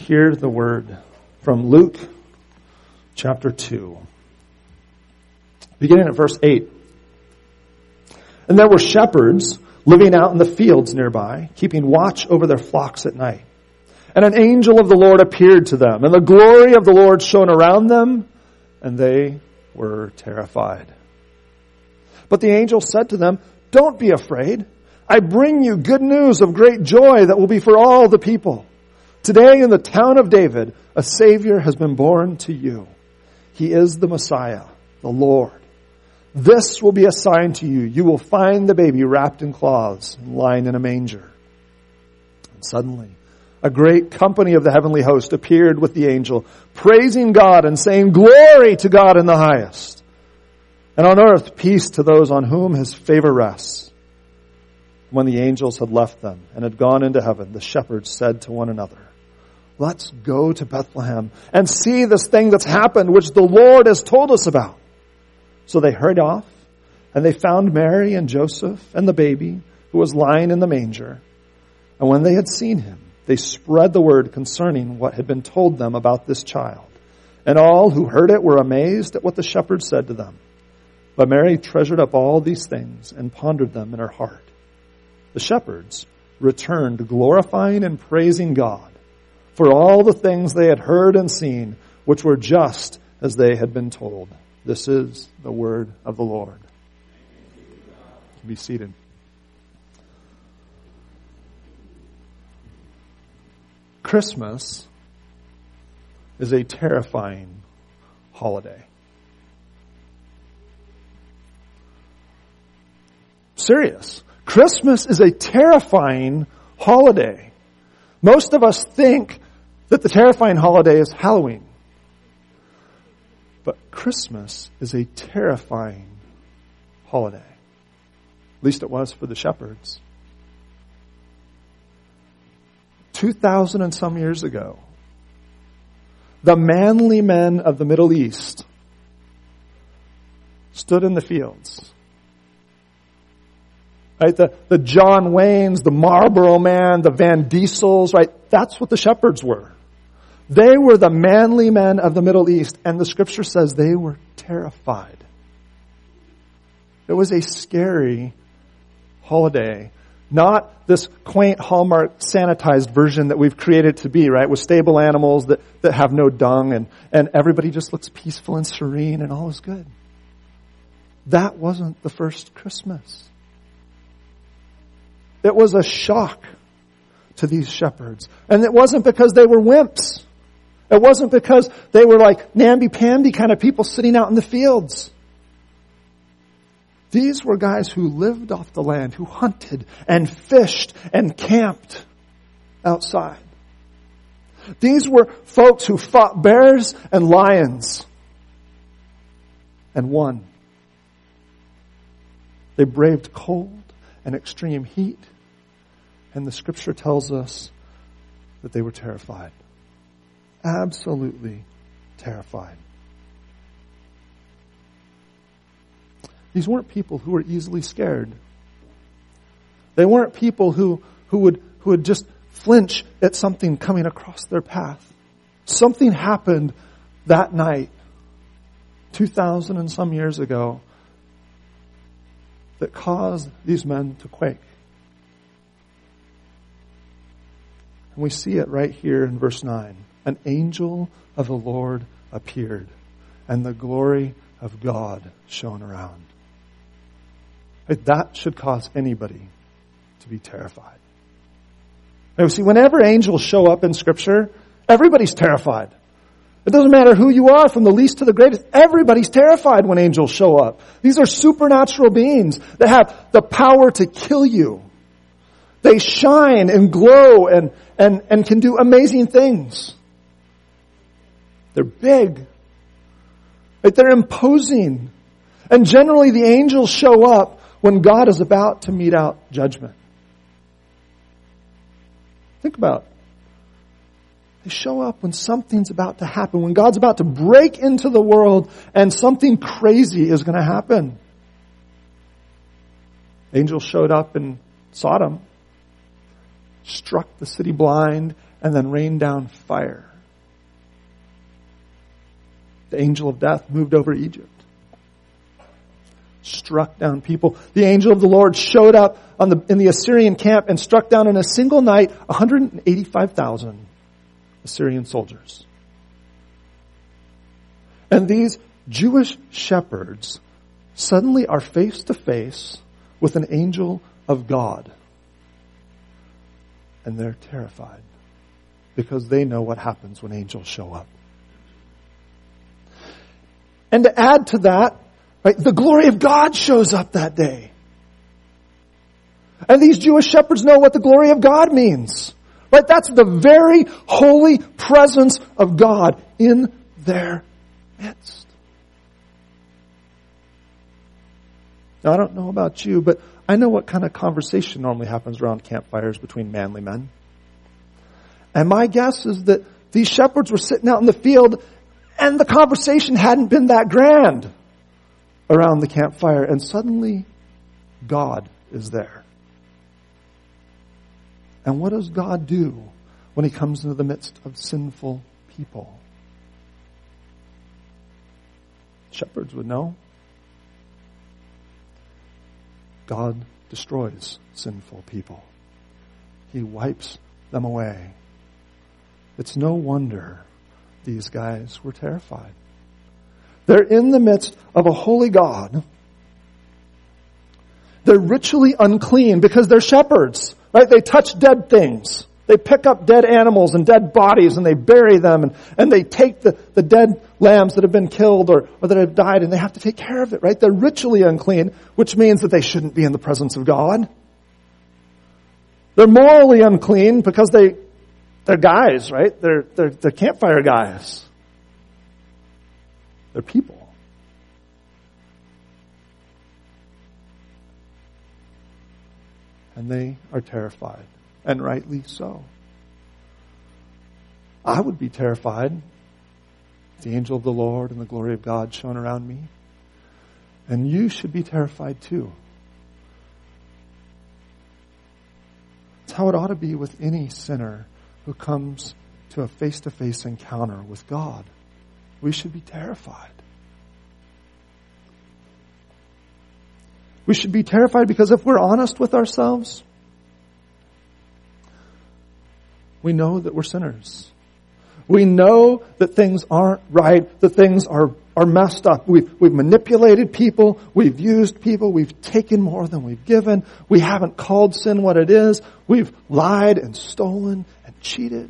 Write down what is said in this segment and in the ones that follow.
hear the word from Luke chapter 2, beginning at verse 8. And there were shepherds living out in the fields nearby, keeping watch over their flocks at night. And an angel of the Lord appeared to them, and the glory of the Lord shone around them, and they were terrified. But the angel said to them, "Don't be afraid. I bring you good news of great joy that will be for all the people. Today in the town of David, a Savior has been born to you. He is the Messiah, the Lord. This will be a sign to you. You will find the baby wrapped in cloths and lying in a manger." And suddenly, a great company of the heavenly host appeared with the angel, praising God and saying, "Glory to God in the highest. And on earth, peace to those on whom his favor rests." When the angels had left them and had gone into heaven, the shepherds said to one another, "Let's go to Bethlehem and see this thing that's happened, which the Lord has told us about." So they hurried off, and they found Mary and Joseph and the baby who was lying in the manger. And when they had seen him, they spread the word concerning what had been told them about this child. And all who heard it were amazed at what the shepherds said to them. But Mary treasured up all these things and pondered them in her heart. The shepherds returned, glorifying and praising God for all the things they had heard and seen, which were just as they had been told. This is the word of the Lord. Be seated. Christmas is a terrifying holiday. Serious. Christmas is a terrifying holiday. Most of us think that the terrifying holiday is Halloween. But Christmas is a terrifying holiday. At least it was for the shepherds. 2,000 and some years ago, the manly men of the Middle East stood in the fields. Right? The John Waynes, the Marlboro Man, the Van Diesels, right? That's what the shepherds were. They were the manly men of the Middle East, and the scripture says they were terrified. It was a scary holiday. Not this quaint Hallmark sanitized version that we've created to be, right? With stable animals that have no dung and everybody just looks peaceful and serene and all is good. That wasn't the first Christmas. It was a shock to these shepherds. And it wasn't because they were wimps. It wasn't because they were like namby-pamby kind of people sitting out in the fields. These were guys who lived off the land, who hunted and fished and camped outside. These were folks who fought bears and lions and won. They braved cold and extreme heat, and the scripture tells us that they were terrified. Absolutely terrified. These weren't people who were easily scared. They weren't people who would just flinch at something coming across their path. Something happened that night, 2,000 and some years ago, that caused these men to quake. And we see it right here in verse 9. An angel of the Lord appeared, and the glory of God shone around. That should cause anybody to be terrified. Now, see, whenever angels show up in Scripture, everybody's terrified. It doesn't matter who you are, from the least to the greatest. Everybody's terrified when angels show up. These are supernatural beings that have the power to kill you. They shine and glow and can do amazing things. They're big. They're imposing. And generally the angels show up when God is about to mete out judgment. Think about it. They show up when something's about to happen, when God's about to break into the world and something crazy is going to happen. Angels showed up in Sodom. struck the city blind, and then rained down fire. The angel of death moved over Egypt, struck down people. The angel of the Lord showed up in the Assyrian camp and struck down in a single night 185,000 Assyrian soldiers. And these Jewish shepherds suddenly are face to face with an angel of God. And they're terrified because they know what happens when angels show up. And to add to that, right, the glory of God shows up that day. And these Jewish shepherds know what the glory of God means. Right? That's the very holy presence of God in their midst. Now, I don't know about you, but I know what kind of conversation normally happens around campfires between manly men. And my guess is that these shepherds were sitting out in the field and the conversation hadn't been that grand around the campfire. And suddenly, God is there. And what does God do when He comes into the midst of sinful people? Shepherds would know. God destroys sinful people. He wipes them away. It's no wonder these guys were terrified. They're in the midst of a holy God. They're ritually unclean because they're shepherds, right? They touch dead things. They pick up dead animals and dead bodies and they bury them and they take the dead lambs that have been killed or that have died and they have to take care of it, right? They're ritually unclean, which means that they shouldn't be in the presence of God. They're morally unclean because they're guys, right? They're campfire guys. They're people. And they are terrified. And rightly so. I would be terrified if the angel of the Lord and the glory of God shone around me. And you should be terrified too. It's how it ought to be with any sinner who comes to a face-to-face encounter with God. We should be terrified. We should be terrified because if we're honest with ourselves, we know that we're sinners. We know that things aren't right, that things are messed up. We've manipulated people, we've used people, we've taken more than we've given. We haven't called sin what it is. We've lied and stolen and cheated.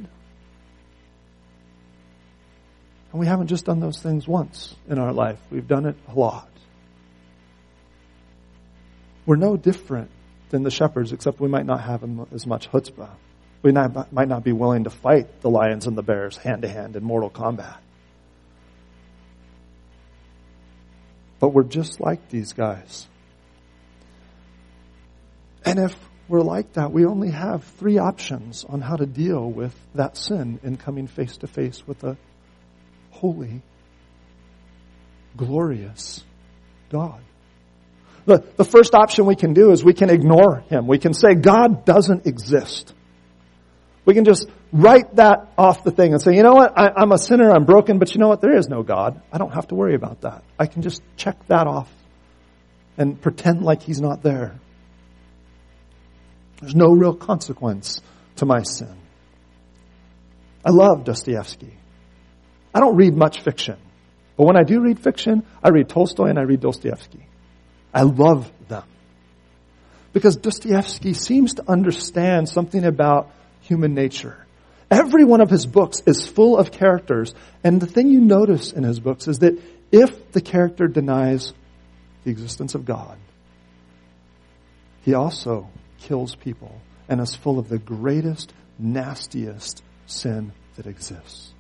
And we haven't just done those things once in our life. We've done it a lot. We're no different than the shepherds, except we might not have as much chutzpah. We might not be willing to fight the lions and the bears hand-to-hand in mortal combat. But we're just like these guys. And if we're like that, we only have 3 options on how to deal with that sin in coming face-to-face with a holy, glorious God. The first option we can do is we can ignore Him. We can say, God doesn't exist. We can just write that off the thing and say, you know what, I'm a sinner, I'm broken, but you know what, there is no God. I don't have to worry about that. I can just check that off and pretend like He's not there. There's no real consequence to my sin. I love Dostoevsky. I don't read much fiction, but when I do read fiction, I read Tolstoy and I read Dostoevsky. I love them. Because Dostoevsky seems to understand something about human nature. Every one of his books is full of characters, and the thing you notice in his books is that if the character denies the existence of God, he also kills people and is full of the greatest, nastiest sin that exists.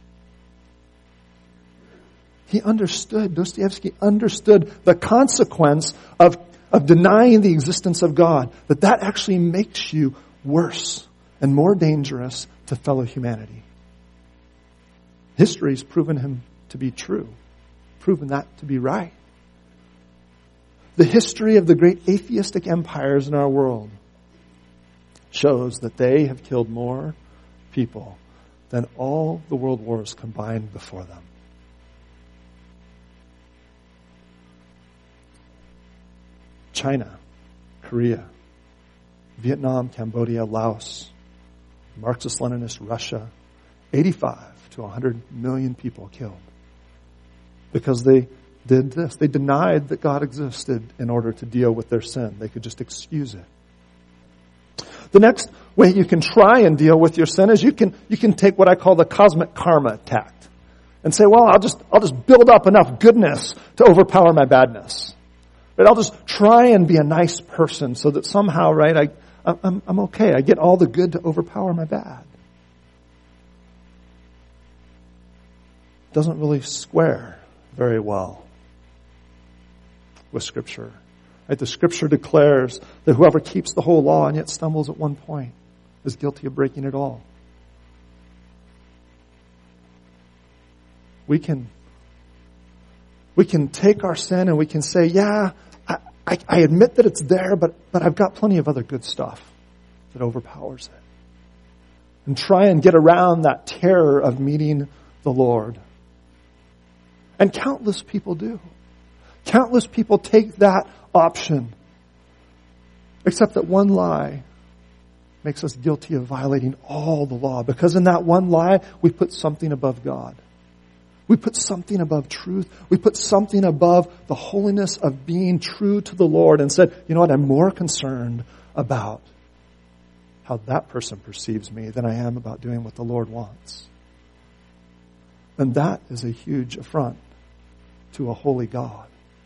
Dostoevsky understood the consequence of denying the existence of God, that actually makes you worse and more dangerous to fellow humanity. History's proven him to be true, proven that to be right. The history of the great atheistic empires in our world shows that they have killed more people than all the world wars combined before them. China, Korea, Vietnam, Cambodia, Laos, Marxist-Leninist Russia, 85 to 100 million people killed because they did this. They denied that God existed in order to deal with their sin. They could just excuse it. The next way you can try and deal with your sin is you can take what I call the cosmic karma tact and say, well, I'll just build up enough goodness to overpower my badness. Right? I'll just try and be a nice person so that somehow, right, I'm okay. I get all the good to overpower my bad. Doesn't really square very well with Scripture. Right? The Scripture declares that whoever keeps the whole law and yet stumbles at one point is guilty of breaking it all. We can take our sin and we can say, yeah, I admit that it's there, but I've got plenty of other good stuff that overpowers it. And try and get around that terror of meeting the Lord. And countless people do. Countless people take that option. Except that one lie makes us guilty of violating all the law. Because in that one lie, we put something above God. We put something above truth. We put something above the holiness of being true to the Lord and said, you know what, I'm more concerned about how that person perceives me than I am about doing what the Lord wants. And that is a huge affront to a holy God.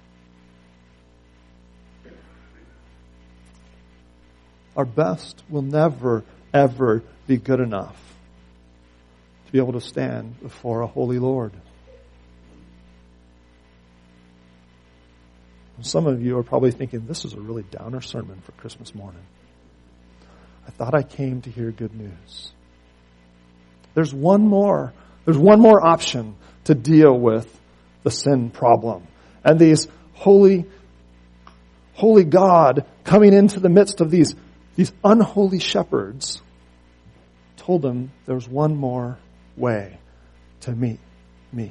Our best will never, ever be good enough to be able to stand before a holy Lord. Some of you are probably thinking, this is a really downer sermon for Christmas morning. I thought I came to hear good news. There's one more option to deal with the sin problem. And these holy God coming into the midst of these unholy shepherds told them there's one more way to meet me.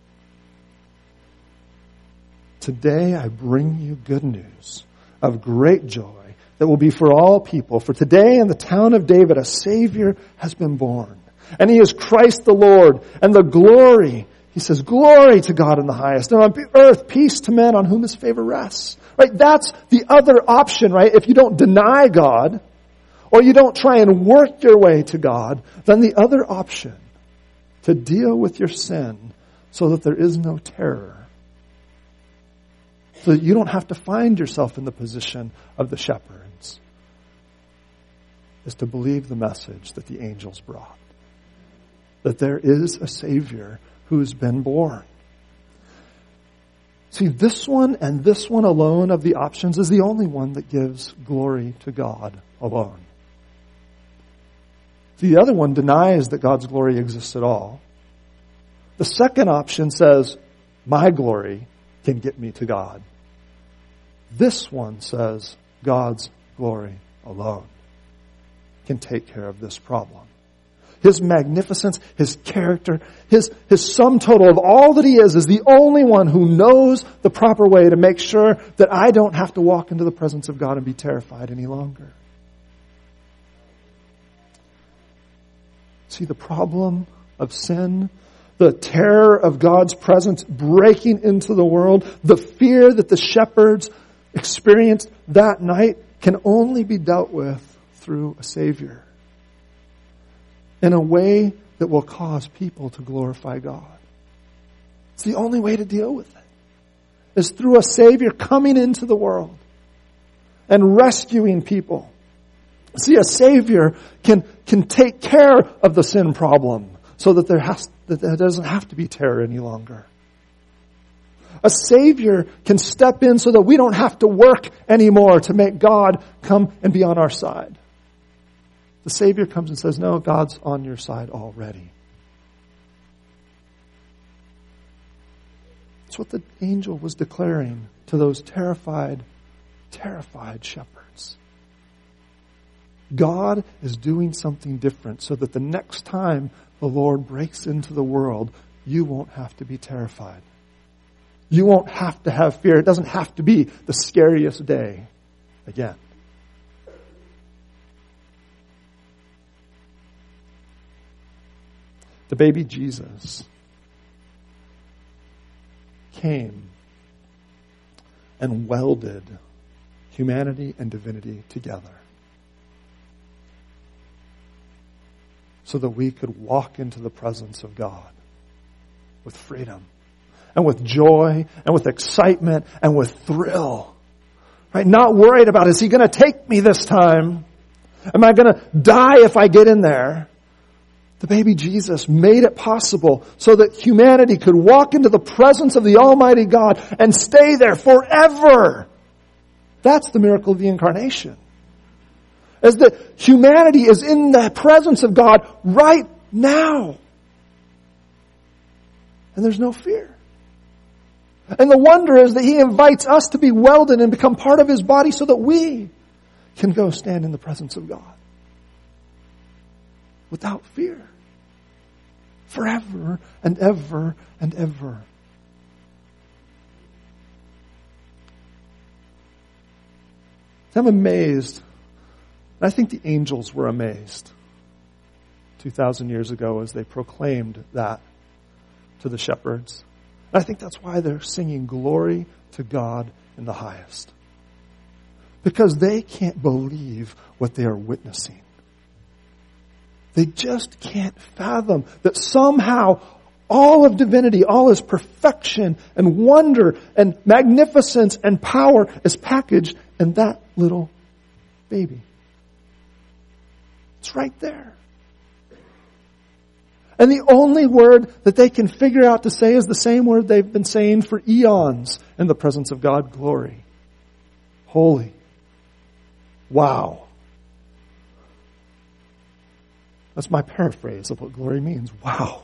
Today I bring you good news of great joy that will be for all people. For today in the town of David a Savior has been born. And He is Christ the Lord. And the glory, He says, glory to God in the highest. And on earth, peace to men on whom His favor rests. Right? That's the other option, right? If you don't deny God, or you don't try and work your way to God, then the other option to deal with your sin so that there is no terror, so that you don't have to find yourself in the position of the shepherds, is to believe the message that the angels brought. That there is a Savior who's been born. See, this one and this one alone of the options is the only one that gives glory to God alone. The other one denies that God's glory exists at all. The second option says, my glory can get me to God. This one says, God's glory alone can take care of this problem. His magnificence, His character, His sum total of all that He is the only one who knows the proper way to make sure that I don't have to walk into the presence of God and be terrified any longer. See, the problem of sin, the terror of God's presence breaking into the world, the fear that the shepherds experienced that night can only be dealt with through a Savior in a way that will cause people to glorify God. It's the only way to deal with it, is through a Savior coming into the world and rescuing people. See, a Savior can take care of the sin problem so that there doesn't have to be terror any longer. A Savior can step in so that we don't have to work anymore to make God come and be on our side. The Savior comes and says, no, God's on your side already. That's what the angel was declaring to those terrified shepherds. God is doing something different so that the next time the Lord breaks into the world, you won't have to be terrified. You won't have to have fear. It doesn't have to be the scariest day again. The baby Jesus came and welded humanity and divinity together so that we could walk into the presence of God with freedom and with joy and with excitement and with thrill. Right? Not worried about, is he going to take me this time? Am I going to die if I get in there? The baby Jesus made it possible so that humanity could walk into the presence of the Almighty God and stay there forever. That's the miracle of the incarnation. As that humanity is in the presence of God right now. And there's no fear. And the wonder is that he invites us to be welded and become part of his body so that we can go stand in the presence of God without fear. Forever and ever and ever. I'm amazed. I think the angels were amazed 2,000 years ago as they proclaimed that to the shepherds. And I think that's why they're singing glory to God in the highest. Because they can't believe what they are witnessing. They just can't fathom that somehow all of divinity, all his perfection and wonder and magnificence and power is packaged in that little baby. It's right there. And the only word that they can figure out to say is the same word they've been saying for eons in the presence of God: glory, holy, wow. That's my paraphrase of what glory means. Wow.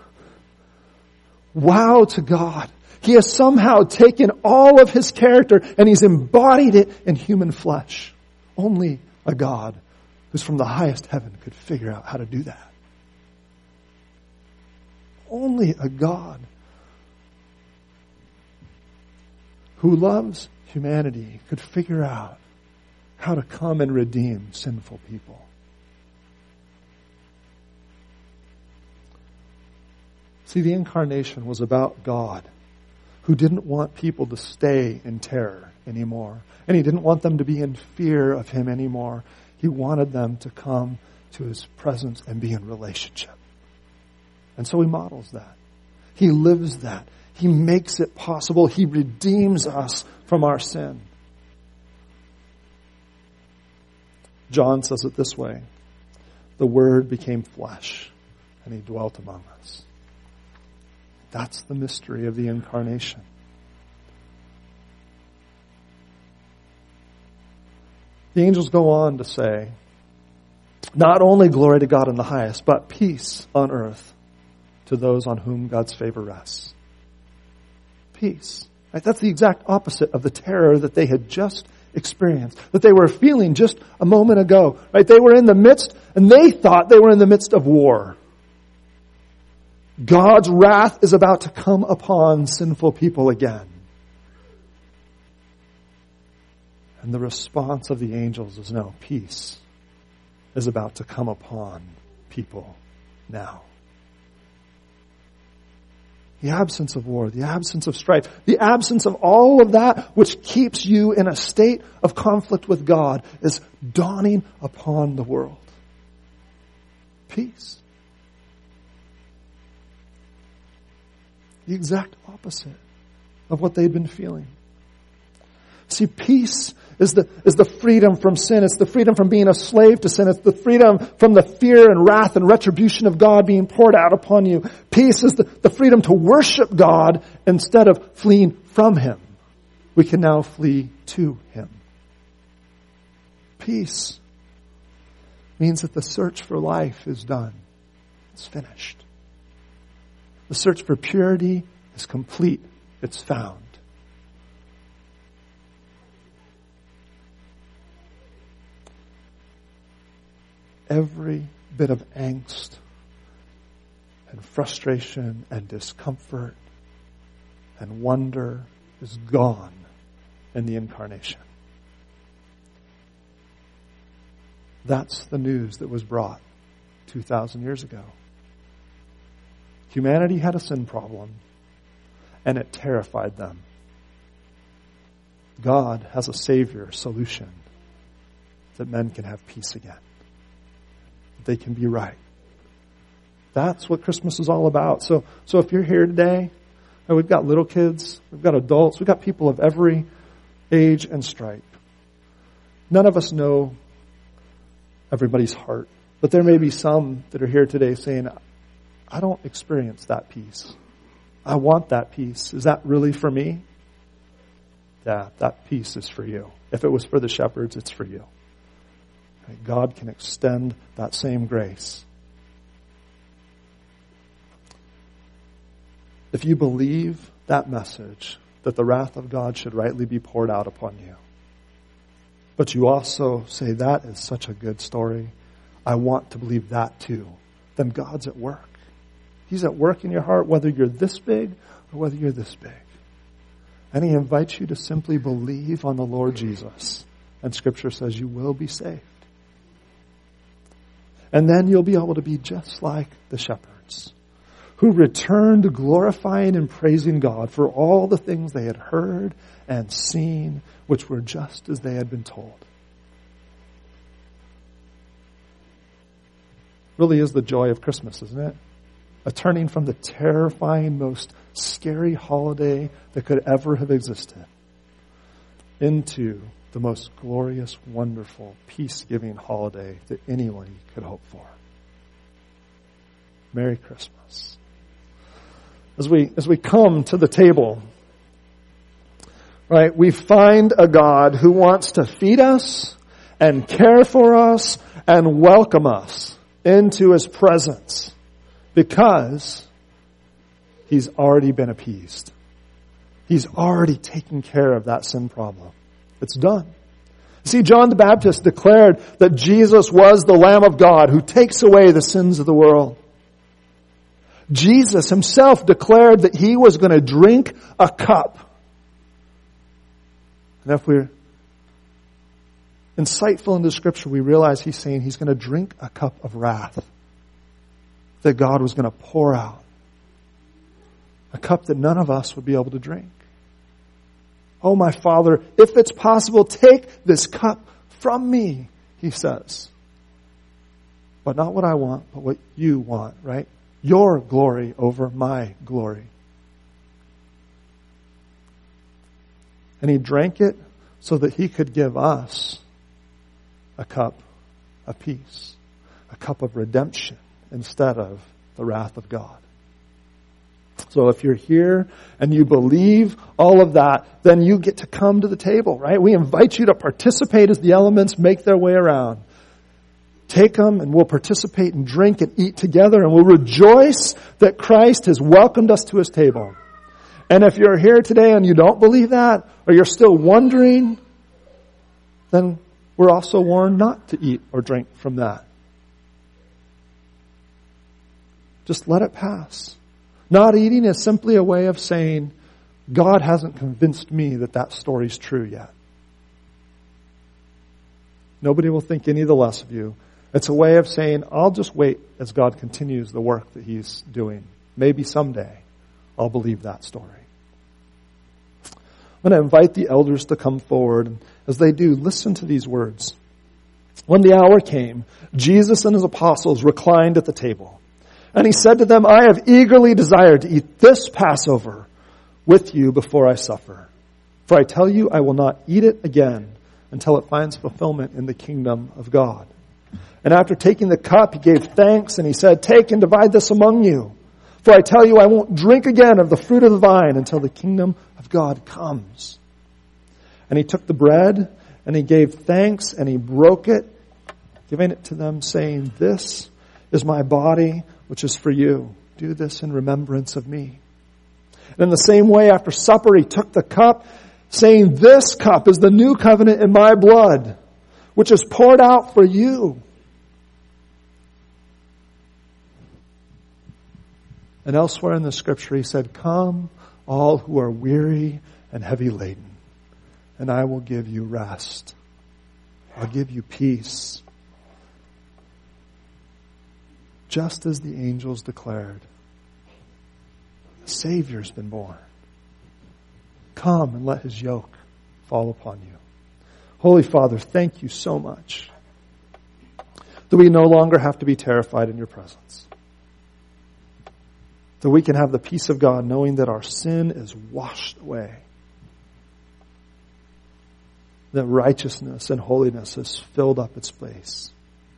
Wow to God. He has somehow taken all of his character and he's embodied it in human flesh. Only a God who's from the highest heaven could figure out how to do that. Only a God who loves humanity could figure out how to come and redeem sinful people. See, the incarnation was about God, who didn't want people to stay in terror anymore. And he didn't want them to be in fear of him anymore. He wanted them to come to his presence and be in relationship. And so he models that. He lives that. He makes it possible. He redeems us from our sin. John says it this way: the Word became flesh and he dwelt among us. That's the mystery of the incarnation. The angels go on to say, not only glory to God in the highest, but peace on earth to those on whom God's favor rests. Peace. Right? That's the exact opposite of the terror that they had just experienced, that they were feeling just a moment ago. Right? They were in the midst, and they thought they were in the midst of war. God's wrath is about to come upon sinful people again. And the response of the angels is no, peace is about to come upon people now. The absence of war, the absence of strife, the absence of all of that which keeps you in a state of conflict with God is dawning upon the world. Peace. The exact opposite of what they'd been feeling. See, peace is the freedom from sin. It's the freedom from being a slave to sin. It's the freedom from the fear and wrath and retribution of God being poured out upon you. Peace is the freedom to worship God instead of fleeing from him. We can now flee to him. Peace means that the search for life is done. It's finished. The search for purity is complete. It's found. every bit of angst and frustration and discomfort and wonder is gone in the incarnation. That's the news that was brought 2,000 years ago. Humanity had a sin problem, and it terrified them. God has a Savior solution that men can have peace again. They can be right. That's what Christmas is all about. So if you're here today, and we've got little kids, we've got adults, we've got people of every age and stripe. None of us know everybody's heart. But there may be some that are here today saying, I don't experience that peace. I want that peace. Is that really for me? Yeah, that peace is for you. If it was for the shepherds, it's for you. God can extend that same grace. If you believe that message, that the wrath of God should rightly be poured out upon you, but you also say, that is such a good story, I want to believe that too, then God's at work. He's at work in your heart, whether you're this big or whether you're this big. And He invites you to simply believe on the Lord Jesus. And Scripture says you will be saved. And then you'll be able to be just like the shepherds, who returned glorifying and praising God for all the things they had heard and seen, which were just as they had been told. Really is the joy of Christmas, isn't it? A turning from the terrifying, most scary holiday that could ever have existed into the most glorious, wonderful, peace-giving holiday that anyone could hope for. Merry Christmas. As we come to the table, right, we find a God who wants to feed us and care for us and welcome us into His presence because He's already been appeased. He's already taken care of that sin problem. It's done. See, John the Baptist declared that Jesus was the Lamb of God who takes away the sins of the world. Jesus Himself declared that He was going to drink a cup. And if we're insightful into Scripture, we realize He's saying He's going to drink a cup of wrath that God was going to pour out. A cup that none of us would be able to drink. Oh, my Father, if it's possible, take this cup from me, He says. But not what I want, but what you want, right? Your glory over my glory. And He drank it so that He could give us a cup of peace, a cup of redemption instead of the wrath of God. So if you're here and you believe all of that, then you get to come to the table, right? We invite you to participate as the elements make their way around. Take them and we'll participate and drink and eat together, and we'll rejoice that Christ has welcomed us to His table. And if you're here today and you don't believe that, or you're still wondering, then we're also warned not to eat or drink from that. Just let it pass. Not eating is simply a way of saying, God hasn't convinced me that that story's true yet. Nobody will think any the less of you. It's a way of saying, I'll just wait as God continues the work that He's doing. Maybe someday I'll believe that story. I'm going to invite the elders to come forward. And as they do, listen to these words. When the hour came, Jesus and His apostles reclined at the table. And He said to them, I have eagerly desired to eat this Passover with you before I suffer. For I tell you, I will not eat it again until it finds fulfillment in the kingdom of God. And after taking the cup, He gave thanks and He said, take and divide this among you. For I tell you, I won't drink again of the fruit of the vine until the kingdom of God comes. And He took the bread and He gave thanks and He broke it, giving it to them, saying, this is my body, which is for you. Do this in remembrance of me. And in the same way, after supper, He took the cup, saying, this cup is the new covenant in my blood, which is poured out for you. And elsewhere in the scripture he said, come all who are weary and heavy laden, and I will give you rest. I'll give you peace. Just as the angels declared, the Savior's been born. Come and let his yoke fall upon you. Holy Father, thank you so much that we no longer have to be terrified in your presence. That we can have the peace of God knowing that our sin is washed away. That righteousness and holiness has filled up its place.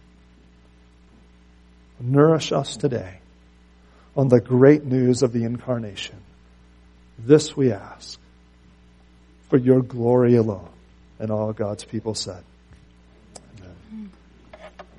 Nourish us today on the great news of the incarnation. This we ask for your glory alone. And all God's people said.